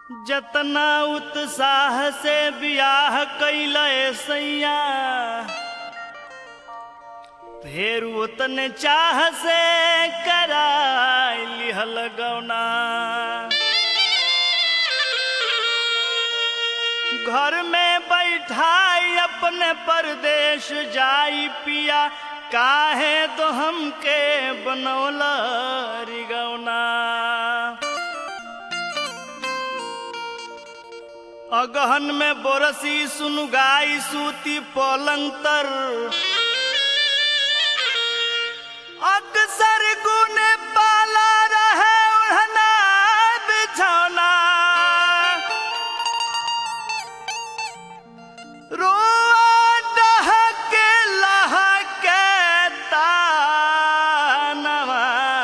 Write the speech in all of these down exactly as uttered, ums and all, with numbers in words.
जतना उत्साह से बियाह कैले सैया फेर उतने चाह से कराई लिहल गौना। घर में बैठाई अपने परदेश जाई पिया काहे तो हमके बनौला रिगौना। अगहन में बोरसी सुनुगाई सूती पलंग तर अक्सर गुने पाला रहे उड़ना बिछौना। रोआ डहके लहके तानवा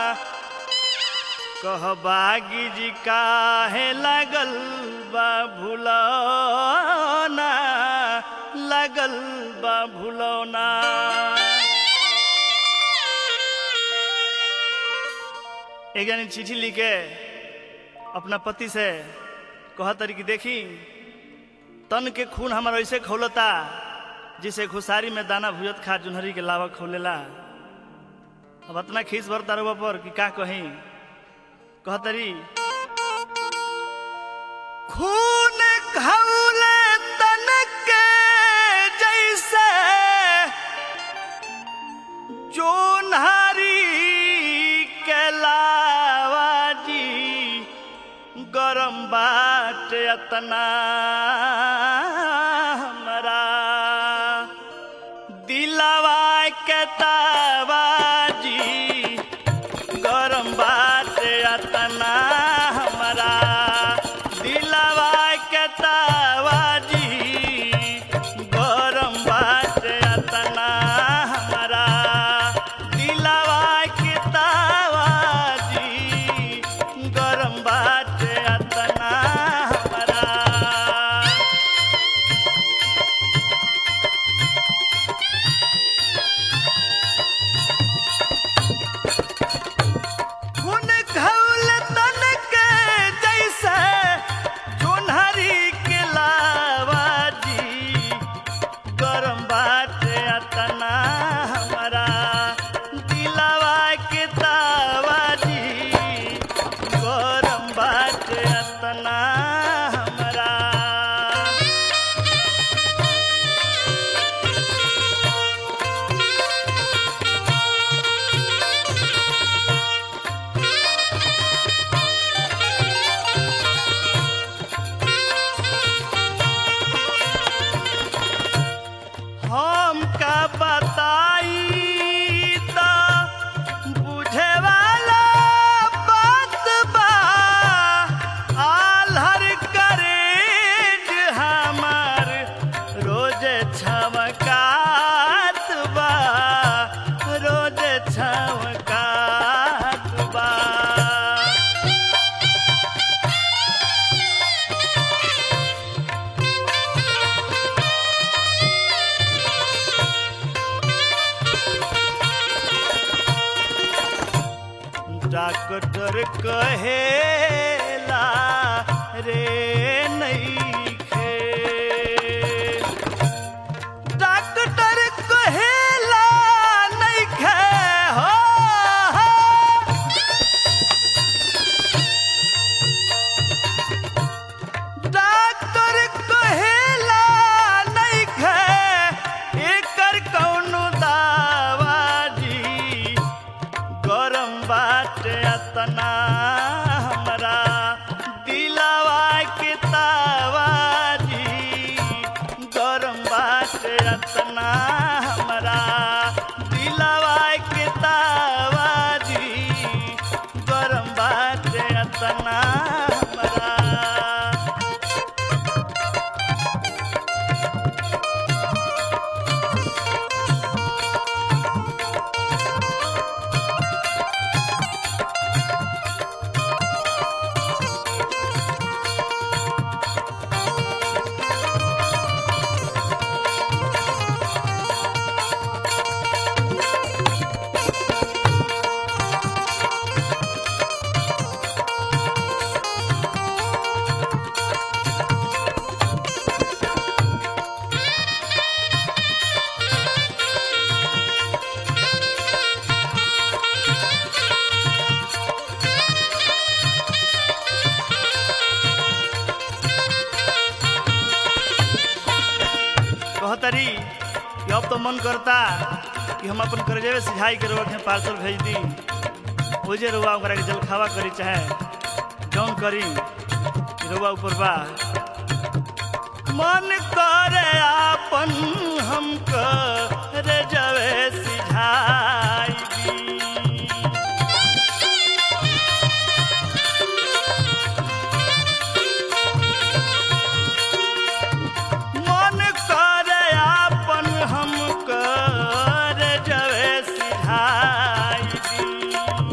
कह बागी जी काहे लगल बा भुलौना लगल बा भुलौना। एक जनी चिट्ठी लिखे अपना पति से कहा तरी कि देखी तन के खून हमारा ऐसे खौलता जिसे खुशारी में दाना भुजत खा जुनहरी के लावा खोलेला। अब इतना खीस भरता रहुआ पर कि का कहीं कहा तरी खून खौले तन के जैसे जोन्हारी के लावा जी गरम बाट अतना हमरा दिलवा के तावा जी गरम बाट अतना हमरा दिलवा के तावा जी गरम बाट अतना हमरा दिलवा के तावा जी गरम बाट अतना हमरा। खून खौल तन के जैसे जोन्हरी के लावा जी गरम बाट अतना हमरा दिलवा के तावा जी गरम बाट अतना हमरा। हम का बताई त बुझे वाला बात बा आल्हर करेज हमार रोज छमकात बा रोज छमकात बा। डॉक्टर कहेला रे नइखे डॉक्टर कहेला नइखे हो, हो। डॉक्टर कहेला नइखे एकर कौनो दावा जी गरम बाट अतना हमरा दिलवा के तावा जी गरम बाट अतना हमरा दिलवा के तावा जी गरम बाट अतना हमरा। कहतरी कि अब तो मन करता कि हम अपन करजेवे सिझाई के रोक में पार्सल भेज दी ओजे रुआ ओकरा के जलखावा करी चाहे जौन करी रुआ ऊपर बा मन करे आपन हम करजेवे सिझाई दी मन करे आपन हम करजेवे सिझाई दी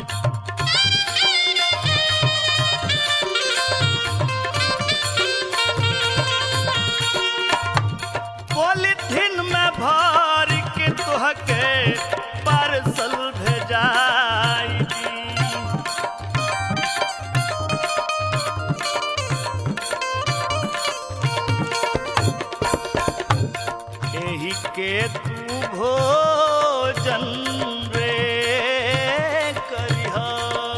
पॉलिथीन में भर के तोहके पार्सल भेजाई दी एही के तू भोजन रे करिहा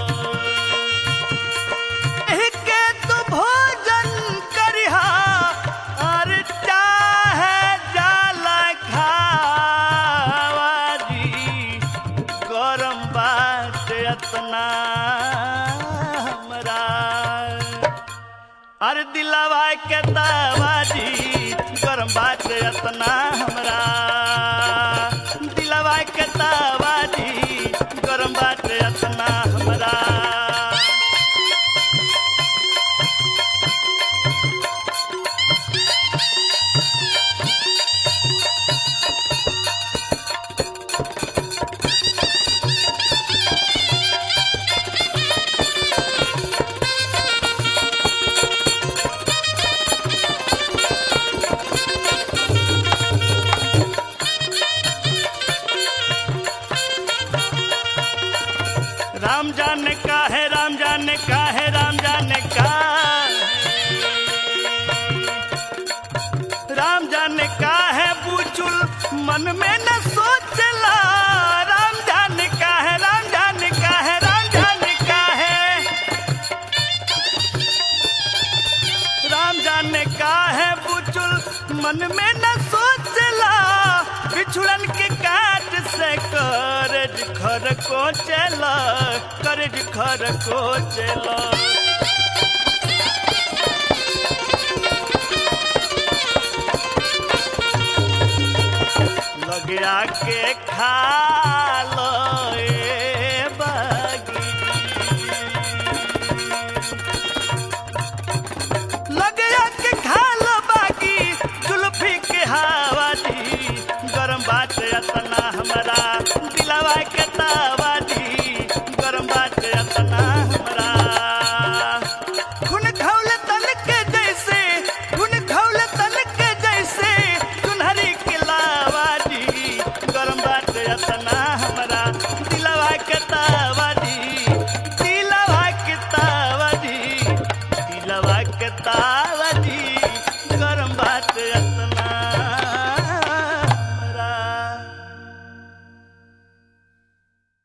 एही के तू भोजन करिहा और चाहे जाला खावा जी गरम बात अतना हमरा अरे दिलावा के दावाजी गरम बात अतना हमरा दिलावा के दावाजी गरम बात अतना हमरा राम जाने का है राम जाने का है राम जाने का राम जाने का है बुचुल मन में न सोचला राम जाने का है राम जाने का है राम जाने का है राम जाने का है बुचुल मन में न सोचला बिछुड़न के काट से करज घर को चला करज घर को चला लगे आके खा